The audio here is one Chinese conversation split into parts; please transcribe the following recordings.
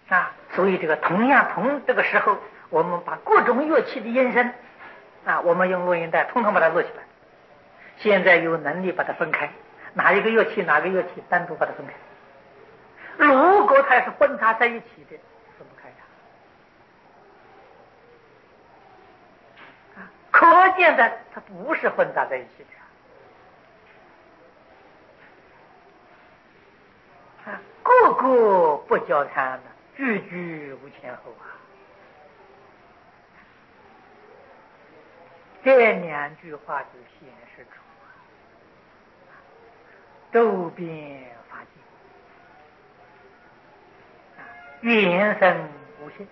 所以同样从这个时候，我们把各种乐器的音声我们用录音带统统把它录起来。现在有能力把它分开，哪一个乐器单独把它分开。如果它是混杂在一起的，分不开的。可见的它不是混杂在一起的。个个不交谈的，句句无前后这两句话就显示出周边法界原生无限。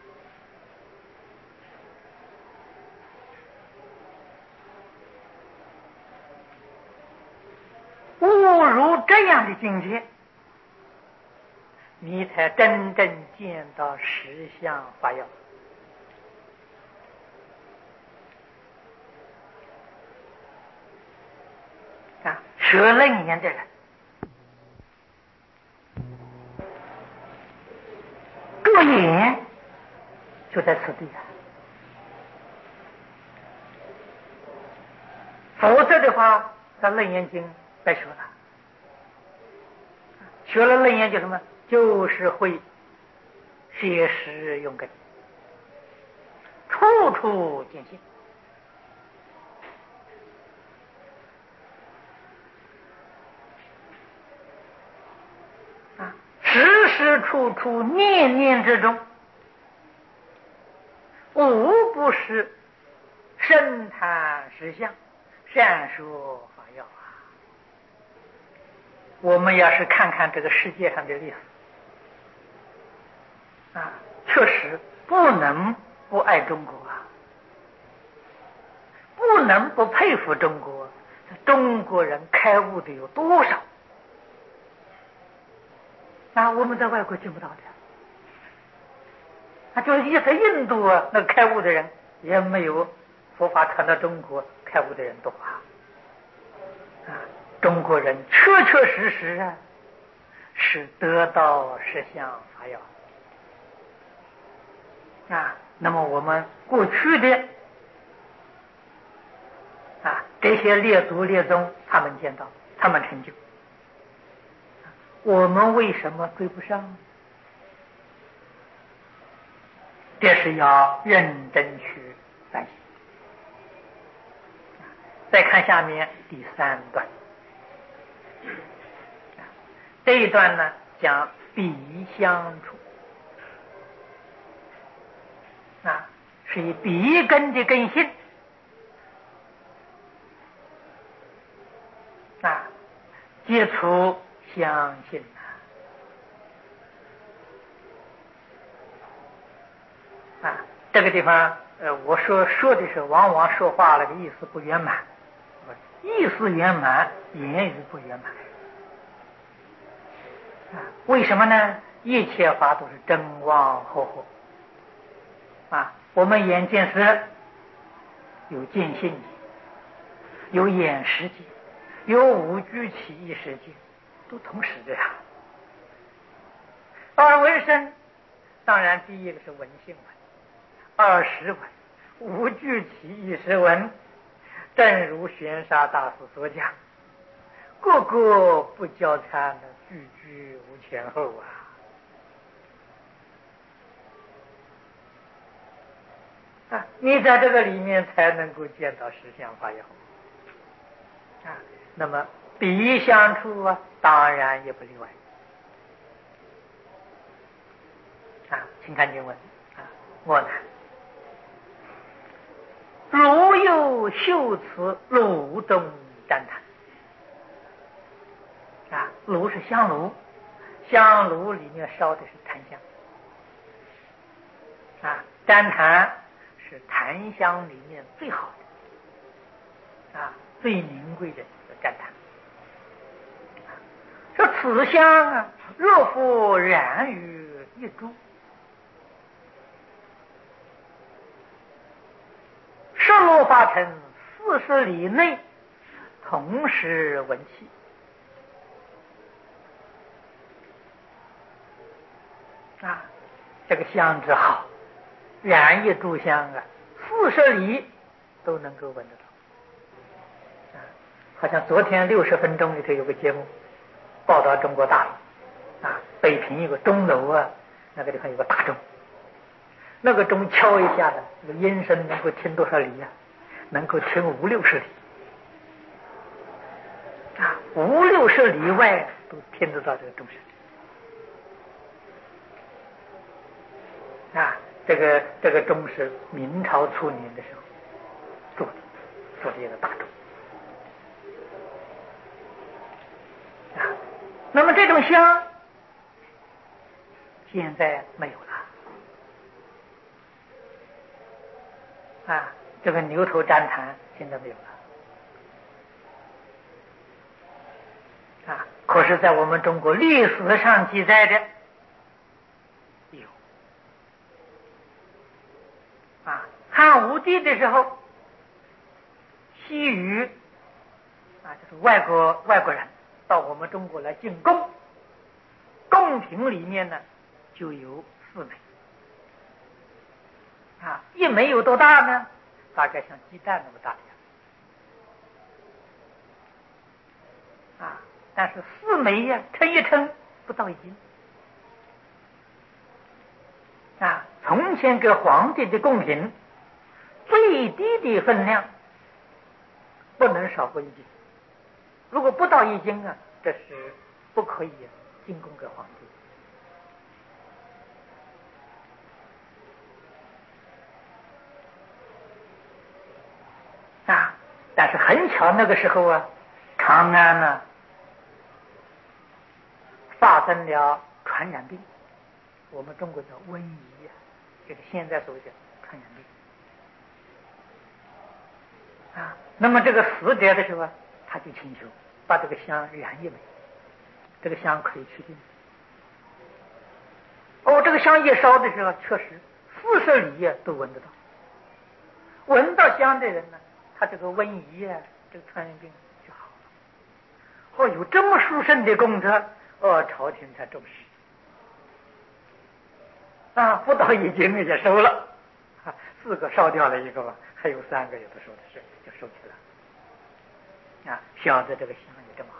误入这样的境界，你才真正见到实相法要。学楞严的人，着眼就在此地否则的话，在楞严经白学了。学了楞严就什么？就是会学识用根，处处见性。时时处处念念之中，无不是深谈实相，善说法要我们要是看看这个世界上的历史确实不能不爱中国不能不佩服中国。中国人开悟的有多少？我们在外国见不到的。就是一在印度那开悟的人也没有佛法传到中国开悟的人多中国人确确实实是得到实相法要那么我们过去的这些列祖列宗，他们见到，他们成就，我们为什么追不上？这是要认真去反省。再看下面第3段，这一段呢讲彼相处是以彼根的根性接触相信这个地方我说的是往往说话那个意思不圆满，意思圆满，言语不圆满为什么呢？一切法都是真妄合合我们眼见时有见性界，有眼识界，有五具起意识界，都同时的而闻声，当然第一个是闻性闻，20闻，五具起意识闻，正如玄沙大师所讲，个个不交参的，句句无前后你在这个里面才能够见到实相法要那么彼相处当然也不例外请看经文我呢，如有秀瓷炉中赞叹炉是香炉，香炉里面烧的是檀香赞叹是檀香里面最好的最名贵的赞叹说此香若复燃于一株十落发尘40里内同时闻气这个香之好，燃一炷香啊，40里都能够闻得到。好像昨天60分钟里头有个节目报道中国大陆北平有个钟楼啊，那个地方有个大钟，那个钟敲一下的，这个音声能够听多少里呀？能够听50-60里，50-60里外都听得到这个钟声。这个钟是明朝初年的时候做的一个大钟。那么这种香现在没有了这个牛头旃檀现在没有了可是在我们中国历史上记载的有汉武帝的时候，西域就是外国人到我们中国来进贡，贡品里面呢就有4枚一枚有多大呢？大概像鸡蛋那么大的样但是4枚呀，称一称不到1斤从前给皇帝的贡品最低的分量不能少过1斤，如果不到1斤这是不可以进贡给皇帝但是很巧，那个时候长安呢发生了传染病，我们中国叫瘟疫就是现在所谓的传染病那么这个死者的时候他就请求把这个香燃一枚，这个香可以去病这个香一烧的时候，确实40里都闻得到，闻到香的人呢，他这个瘟疫这个传染病就好了有这么殊胜的功德朝廷才重视不到1斤也收了4个烧掉了1个吧，还有3个有的收的是就收起来晓得这个香也这么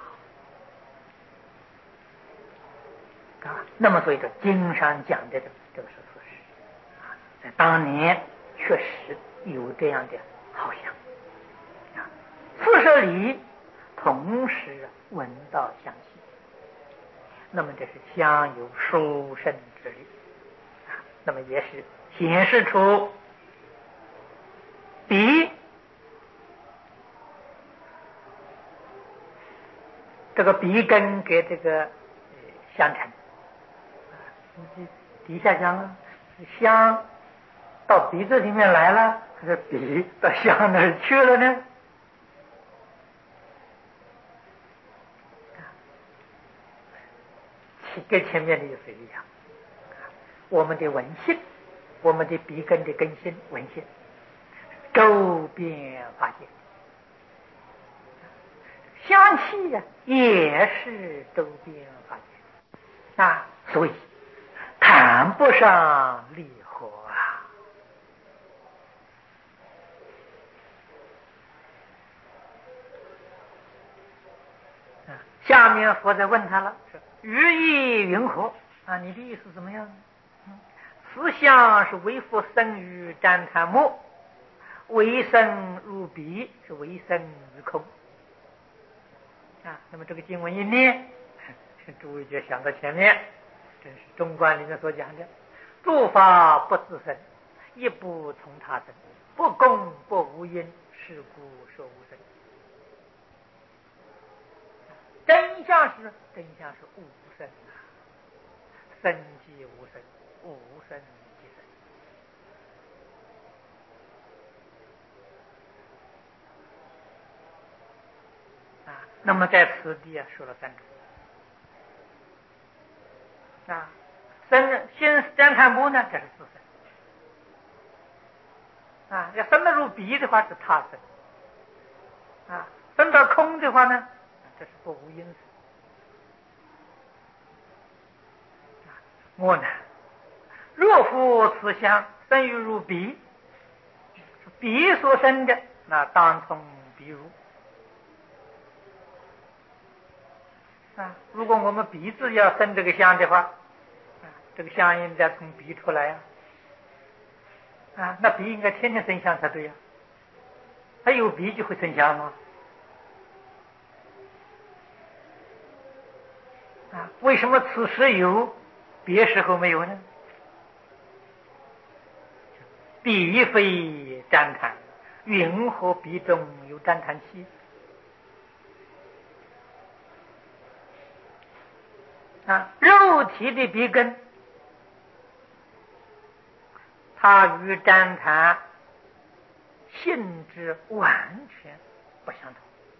好那么所以说经上讲的这个是事实在当年确实有这样的好香40里同时闻到香气，那么这是香有殊胜之力那么也是显示出比这个鼻根给这个相乘底下讲香到鼻子里面来了，还是鼻到香那儿去了呢？跟前面的意思一样，我们的闻性，我们的鼻根的根性闻性周边发现，香气也是周边发现所以谈不上离合下面佛在问他了，说语意云何你的意思怎么样？此香是为佛生于旃檀木，为生入鼻，是为生于空那么这个经文一念，诸位就想到前面，这是中观里面所讲的诸法不自生，亦不从他生，不共不无因，是故说无生。真相是无生生即无生，无生即生那么在此地说了3种生先旃檀木呢，这是自生要生得入鼻的话是他生生到空的话呢，这是不无因生我呢若复此香生于如彼，彼所生的，那当从彼入。如果我们鼻子要生这个香的话，这个香应该从鼻出来那鼻应该天天生香才对它有鼻就会生香吗？为什么此时有，别时候没有呢？鼻非沾痰，云何鼻中有沾痰气？肉体的鼻根，它与沾痰性质完全不相同。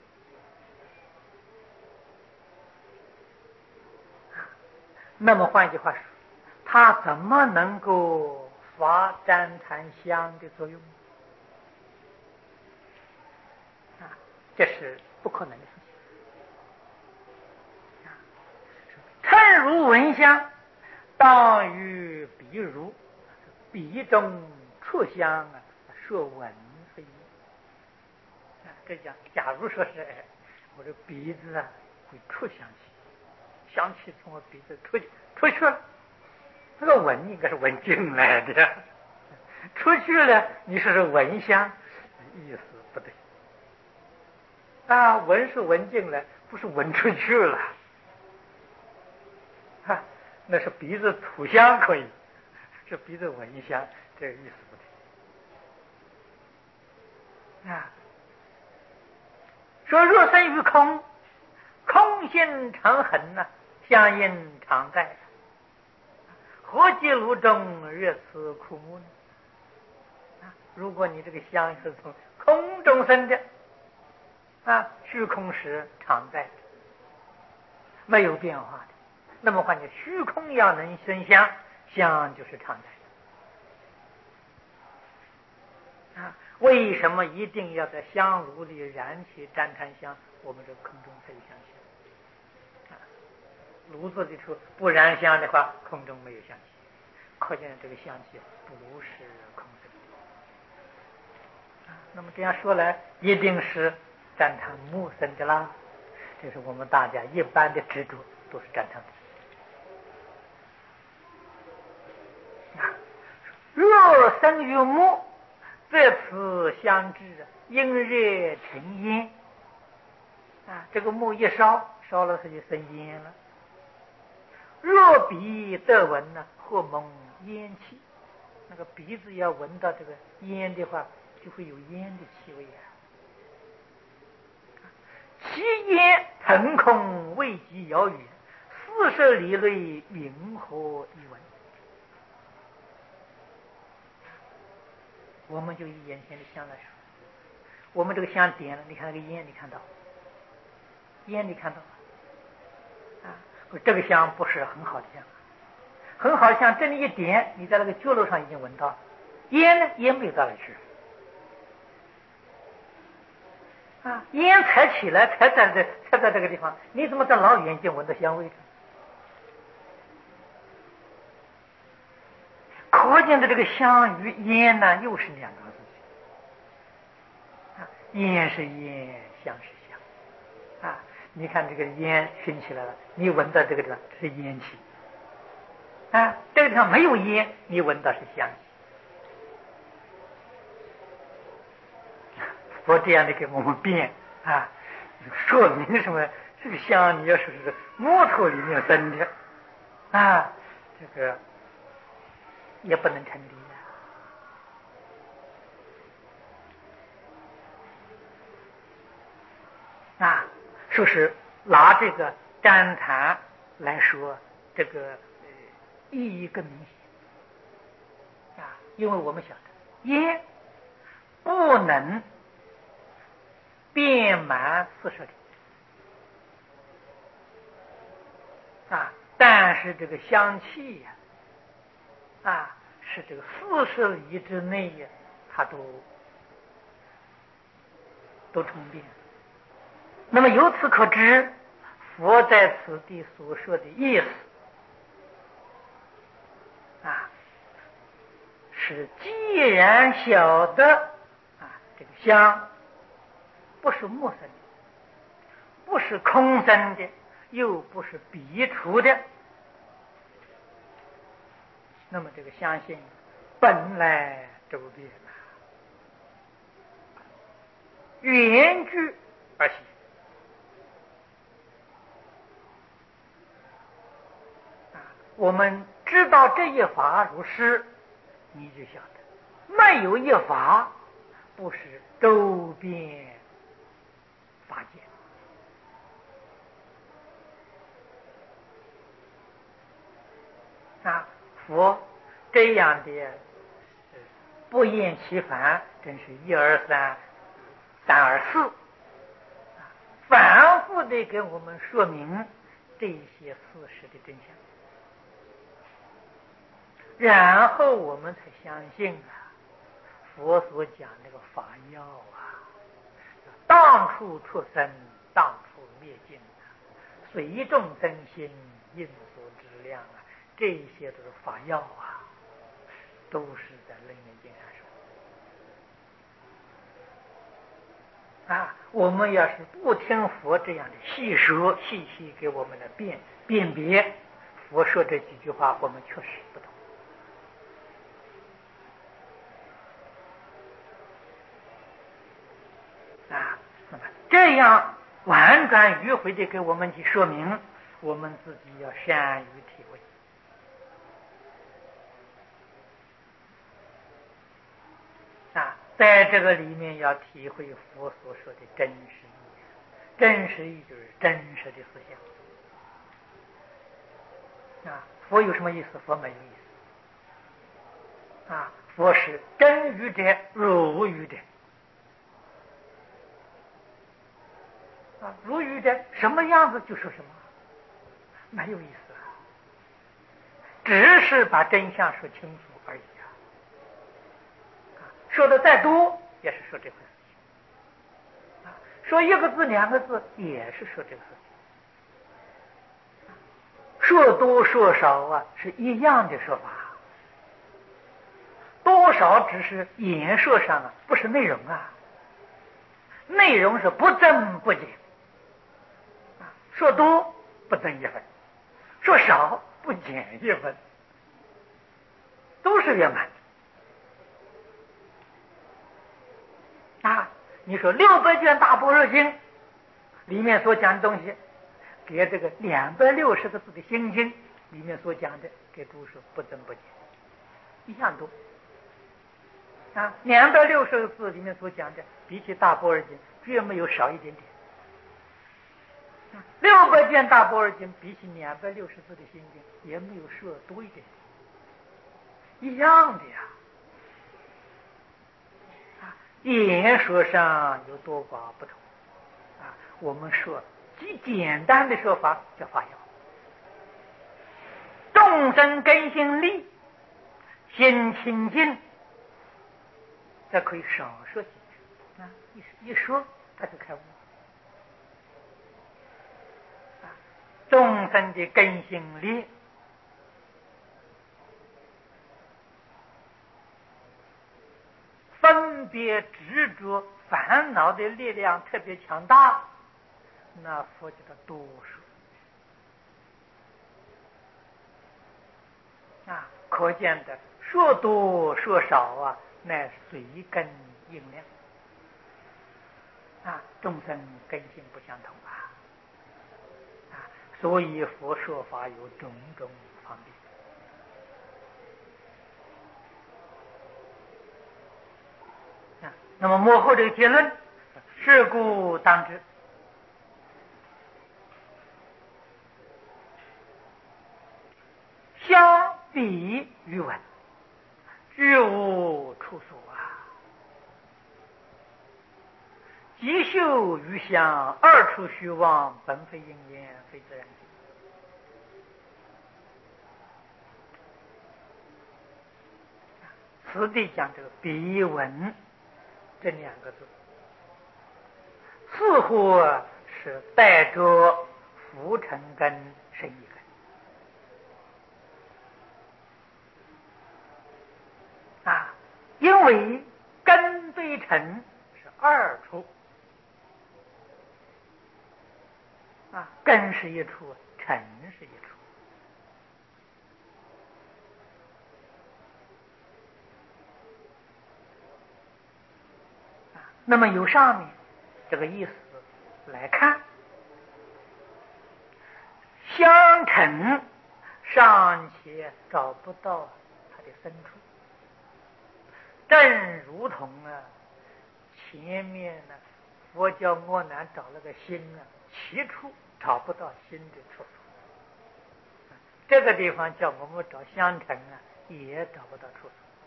那么换句话说，它怎么能够发沾痰香的作用？这是不可能的事情。趁如闻香，当于鼻如，鼻中出香说闻非。这讲，假如说是我的鼻子会出香气，香气从我鼻子出去了，这个闻应该是闻进来的，出去了，你说是闻香，意思不对。闻是闻进来，不是闻出去了。那是鼻子吐香可以，是鼻子闻香，这个意思不对。说若生于空，空性常恒香应常在，何及炉中热此枯木呢？如果你这个香是从空中生的虚空是常在的，没有变化的。那么换句，虚空要能生香，香就是常在的。为什么一定要在香炉里燃起沾檀香？我们这空中才有香气。炉子里头不燃香的话，空中没有香气，可见这个香气不是空生的。那么这样说来，一定是沾檀木生的啦。这是我们大家一般的执着，都是沾檀木。若生于木，则此香质因热成烟。这个木一烧了，它就生烟了。若鼻得闻或蒙烟气，那个鼻子要闻到这个烟的话，就会有烟的气味其烟腾空未及遥远，40里内云何一闻？我们就以眼前的香来说，我们这个香点了，你看那个烟，你看到烟，你看到这个香不是很好的香，很好的香，这里一点，你在那个角落上已经闻到了。烟呢，烟没有到哪去烟才起来，才在这个地方，你怎么在老远就闻到香味呢？可见的这个香与烟呢，又是两个事情。烟是烟，香是香你看这个烟熏起来了，你闻到这个地方是烟气这个地方没有烟，你闻到是香气。我这样的给我们辩说明什么？这个香你要说是木头里面生的这个也不能成立说是拿这个沾檀来说，这个意义更明显因为我们晓得烟不能遍满40里但是这个香气是这个40里之内它都充遍。那么由此可知，佛在此地所说的意思是既然晓得这个相不是陌生的，不是空生的，又不是彼处的，那么这个相信本来周遍缘聚而行。我们知道这一法如是，你就晓得没有一法不是周遍法界。佛这样的不厌其烦，真是一而三，三而四，反复的给我们说明这些事实的真相，然后我们才相信佛所讲那个法要当处出生，当处灭尽，随众生心，应所知量这些都是法要都是在楞严经上说。我们要是不听佛这样的细说，细细给我们的辨别，佛说这几句话我们确实不懂。那么这样婉转迂回的给我们去说明，我们自己要善于体会。在这个里面要体会佛所说的真实义，真实义就是真实的思想。佛有什么意思？佛没有意思。佛是真语者，如语者。如语者什么样子就说什么，没有意思只是把真相说清楚而已说的再多也是说这回事情说一个字两个字也是说这个事情说多说少是一样的说法，多少只是言说上不是内容内容是不增不减说多不增一分，说少不减一分，都是圆满你说600卷大般若经里面所讲的东西，给这个260个字的心经里面所讲的，给读书不增不减，一样多260个字里面所讲的，比起大般若经绝没有少一点点。600卷大般若经比起260字的心经也没有说多一点，一样的言说上有多寡不同我们说极简单的说法叫法要，众生根性利，心清净，这可以少说几句一说他就开悟众生的根性利，分别执着烦恼的力量特别强大，那佛叫他多说可见的说多说少乃随根应量众生根性不相同所以佛说法有种种方便那么幕后这个结论，是故当知相比于文，俱无处所即修于相，二处虚妄，本非因缘，非自然性。此地讲这个比文这2个字，似乎是带着浮尘根生意根因为根对尘是二处啊，根是一处，尘是一处。那么由上面这个意思来看，相尘尚且找不到它的深处，正如同前面呢佛教阿难找了个心其处找不到心的处所，这个地方叫我们找相尘也找不到处所。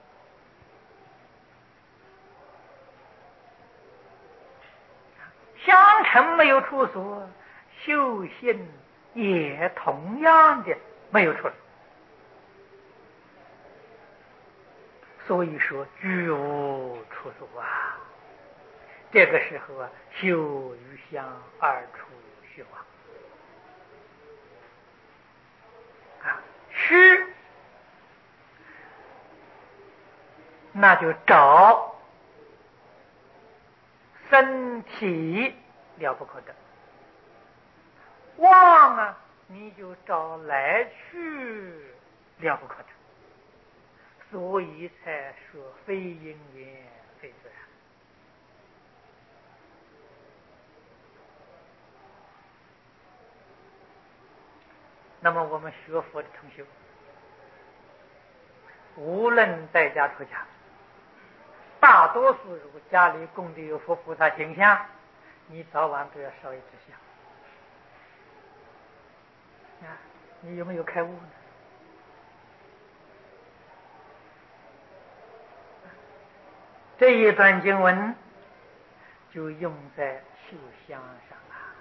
相尘没有处所，修行也同样的没有处所。所以说居无处所啊，这个时候修与相二处虚妄虚，那就找身体了不可得，妄你就找来去了不可得，所以才说非因缘非自然。那么我们学佛的同学，无论在家出家，大多数如果家里供的有佛菩萨形象，你早晚都要烧一支香你有没有开悟呢？这一段经文就用在修香上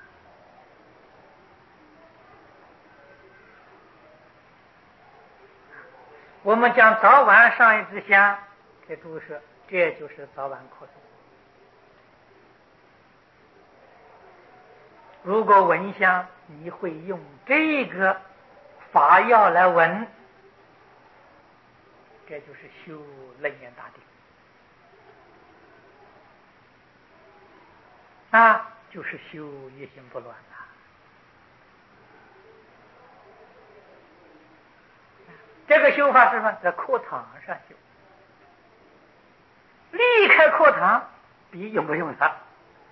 我们将早晚上一支香给诸说，这就是早晚课诵。如果闻香，你会用这个法要来闻，这就是修楞严大定就是修一心不乱这个修法是什么？在课堂上修，离开课堂比用不用它。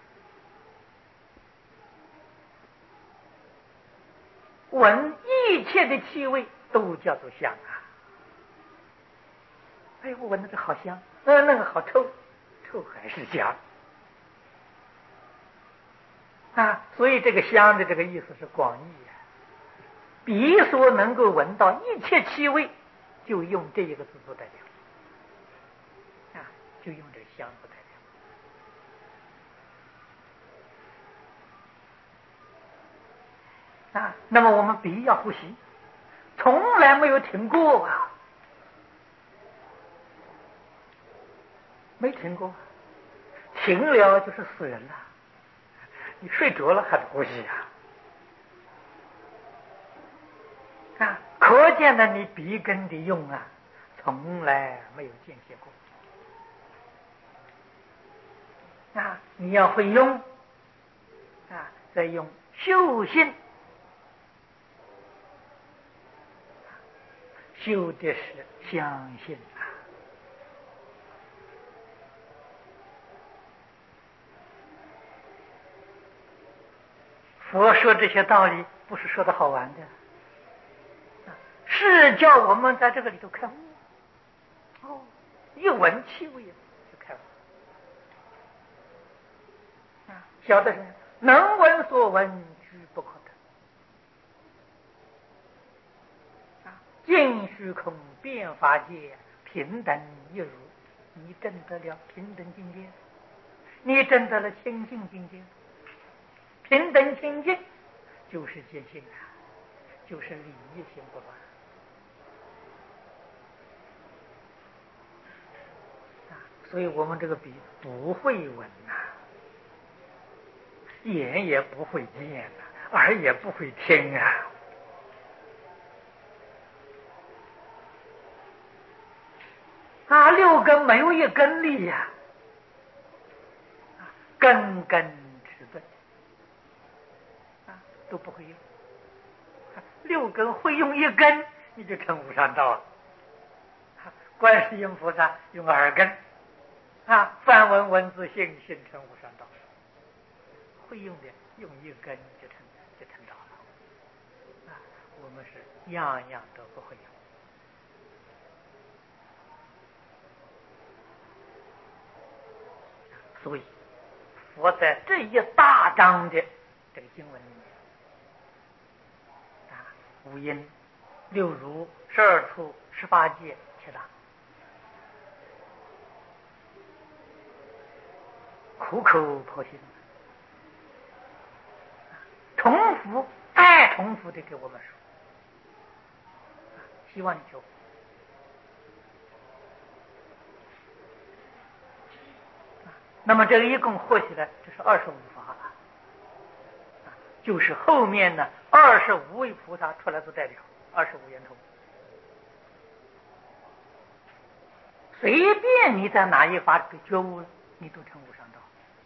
闻一切的气味都叫做香哎，我闻那个好香，那个好臭，臭还是香所以这个香的这个意思是广义比所能够闻到一切气味，就用这一个字做代表就用这个香做代表那么我们鼻要呼吸，从来没有停过没停过，停了就是死人了。你睡着了还不呼吸可见呢，你鼻根的用从来没有间歇过你要会用再用修心，修的是相信佛说这些道理不是说的好玩的是叫我们在这个里头开悟一闻气味就开悟晓得是能闻所闻居不可得尽虚空遍法界平等一如，你证得了平等境界，你证得了清净境界。平等清净就是见性就是理一心不乱所以我们这个笔不会闻眼也不会见耳也不会听 6根没有一根利呀，根根持顿都不会用。6根会用一根，你就成无上道了。观世音菩萨用2根梵文文字性成无上道，会用的用一根就成道了。我们是样样都不会用。所以佛在这一大章的这个经文里面，5音、6如、12处、18界、7大，苦口婆心，重复再重复的给我们说，希望你就那么这个一共合起来，这是25法了，就是后面呢25位菩萨出来做代表，25圆通。随便你在哪一法给觉悟了，你都成无上道。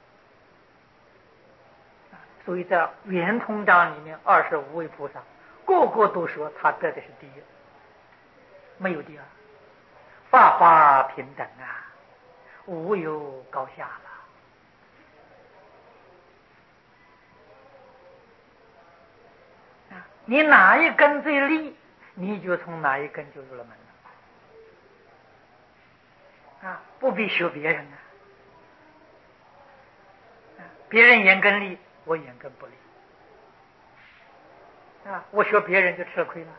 所以在圆通章里面，25位菩萨个个都说他得的是第一，没有第二，法法平等无有高下了。你哪一根最利，你就从哪一根就入了门了不必学别人别人眼根利，我眼根不利我学别人就吃了亏了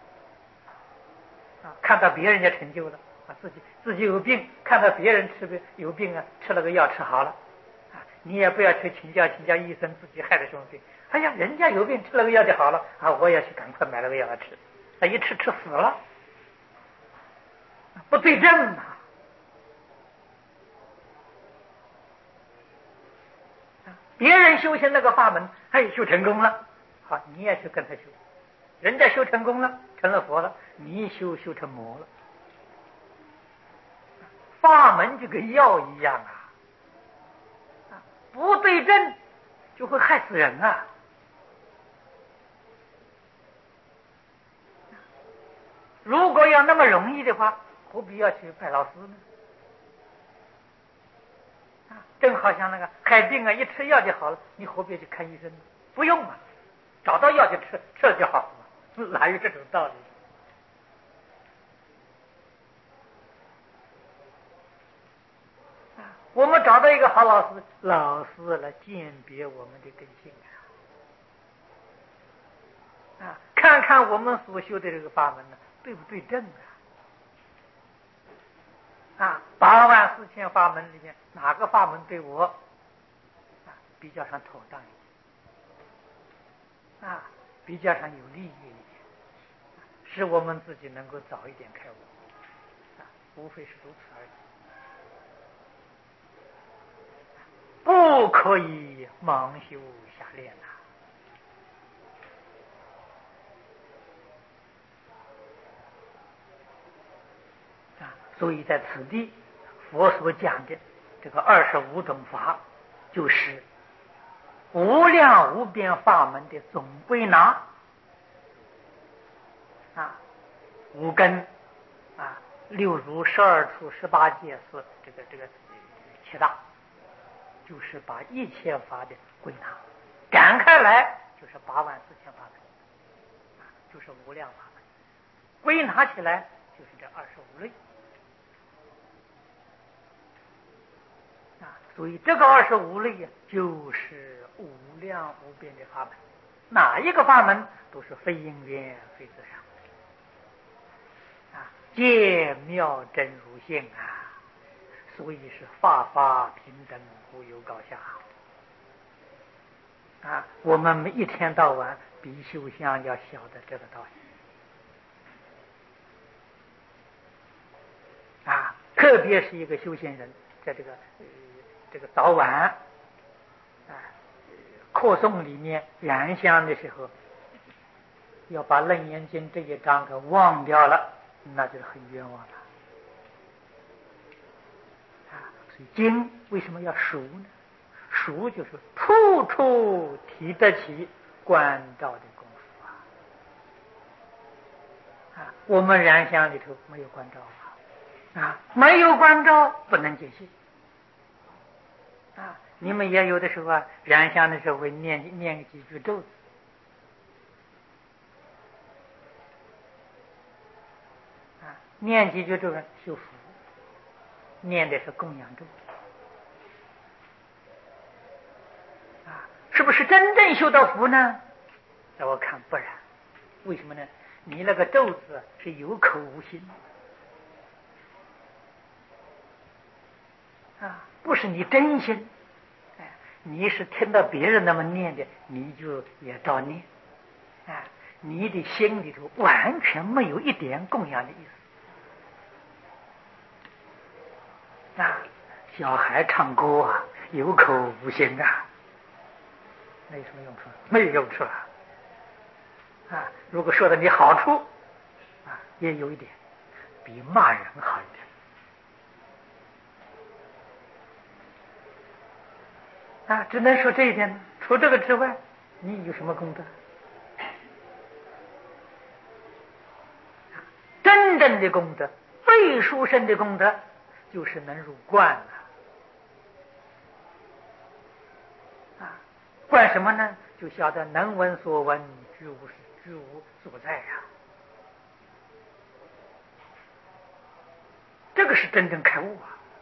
看到别人家成就了自己有病，看到别人有病吃了个药吃好了你也不要去请教医生自己害的什么病。哎呀，人家有病吃了个药就好了我也去赶快买了个药来吃，一吃死了，不对症别人修行那个法门，修成功了，好，你也去跟他修。人家修成功了，成了佛了，你修成魔了。法门就跟药一样不对症就会害死人如果要那么容易的话，何必要去拜老师呢？正好像那个害病一吃药就好了，你何必去看医生呢？不用找到药就吃了就好了，哪有这种道理？我们找到一个好老师来鉴别我们的根性看看我们所修的这个法门对不对症84000法门里面哪个法门对我比较上妥当一点比较上有利益一点，使我们自己能够早一点开悟无非是如此而已，不可以盲修瞎练所以在此地佛所讲的这个25种法，就是无量无边法门的总归纳5根6如、12处、18界是这个7大，就是把一切法的归纳展开来，就是84000法门就是无量法门，归纳起来就是这25类所以这个25类就是无量无边的法门，哪一个法门都是非因缘非自上皆妙真如性所以是法法平等，无有高下我们一天到晚比修香要晓得这个道理特别是一个修行人，在这个早晚课诵里面燃香的时候，要把楞严经这一章给忘掉了，那就是很冤枉了所以经为什么要熟呢？熟就是处处提得起关照的功夫啊！我们燃香里头没有关照啊，没有关照不能解析啊！你们也有的时候啊，燃香的时候会念几句咒子啊，念几句咒子修福，念的是供养咒啊，是不是真正修到福呢？在我看不然，为什么呢？你那个咒子是有口无心啊，不是你真心，你是听到别人那么念的，你就也照念啊，你的心里头完全没有一点供养的意思啊。小孩唱歌啊，有口无心啊，没什么用处，没有用处啊！如果说的你好处啊，也有一点，比骂人好一点啊，只能说这一点。除这个之外，你有什么功德？真正的功德，最殊胜的功德，就是能入观了啊！观什么呢？就晓得能闻所闻，居无所在呀。这个是真正开悟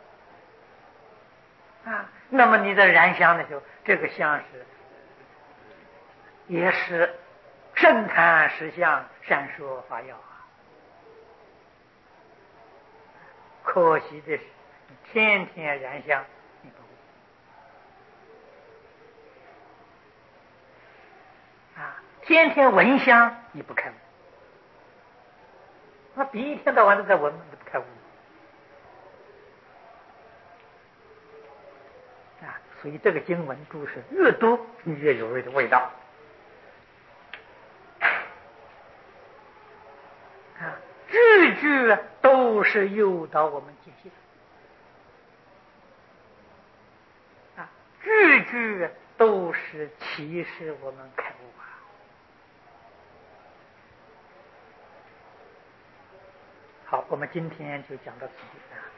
啊！那么你在燃香的时候，这个香是也是圣坛实相，闪烁发耀啊！可惜的是，你天天燃香，你不悟啊！天天闻香，你不开悟。那比一天到晚都在闻，你不开悟啊！所以这个经文注释越多，你越有味道啊！句句都是诱导我们解析啊，句句都是启示我们开悟啊！好，我们今天就讲到此地啊。